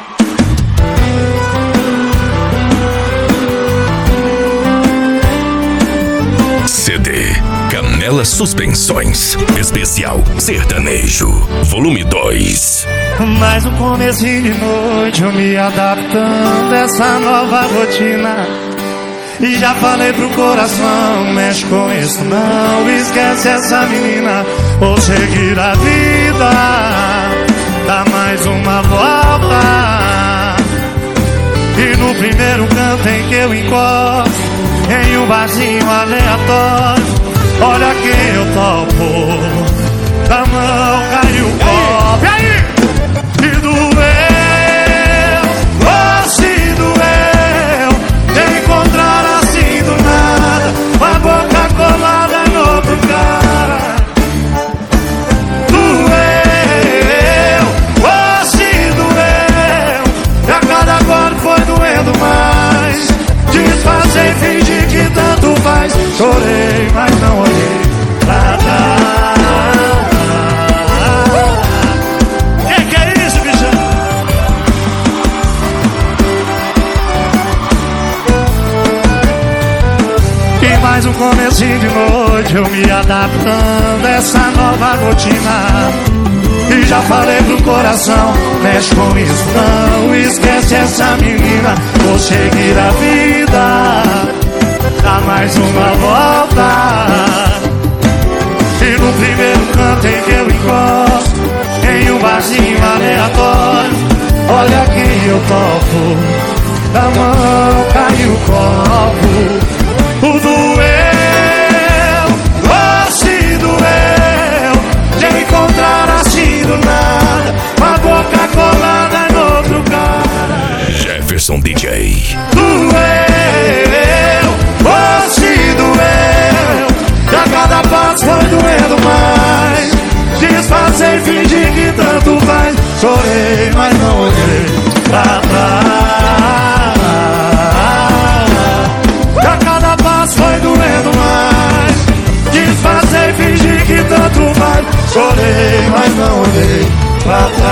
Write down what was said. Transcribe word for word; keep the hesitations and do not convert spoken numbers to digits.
C D Canela Suspensões Especial Sertanejo Volume dois. Mais um comecinho de noite, eu me adaptando a essa nova rotina. E já falei pro coração, mexe com isso não, esquece essa menina, vou seguir a vida, dá mais uma volta. E no primeiro canto em que eu encosto, em um barzinho aleatório, olha quem eu topo, da mão caiu o copo. E aí? E doeu, oh se doeu, te encontrar assim do nada, com a boca colada em outro cara. Doeu, oh se doeu, e a cada golpe foi doendo mais. Desfazer e fingir que tanto faz. Chorei, mas não olhei pra trás. Que que é isso, bichão? E mais um comecinho de noite, eu me adaptando a essa nova rotina. E já falei pro coração, mexe com isso não, esquece essa menina, vou seguir a vida, dá mais uma volta. E no primeiro canto em que eu encosto, em um barzinho aleatório, olha quem eu topo, da mão caiu o copo. O doeu, oh se doeu, de encontrar assim do nada, com a boca colada em outro cara. Jefferson D J. Doeu, oh se doeu, e a cada passo foi doendo mais. Desfazer e fingir que tanto faz. Chorei, mas não olhei pra trás. E a cada passo foi doendo mais. Desfazer e fingir que tanto faz. Chorei, mas não olhei pra trás.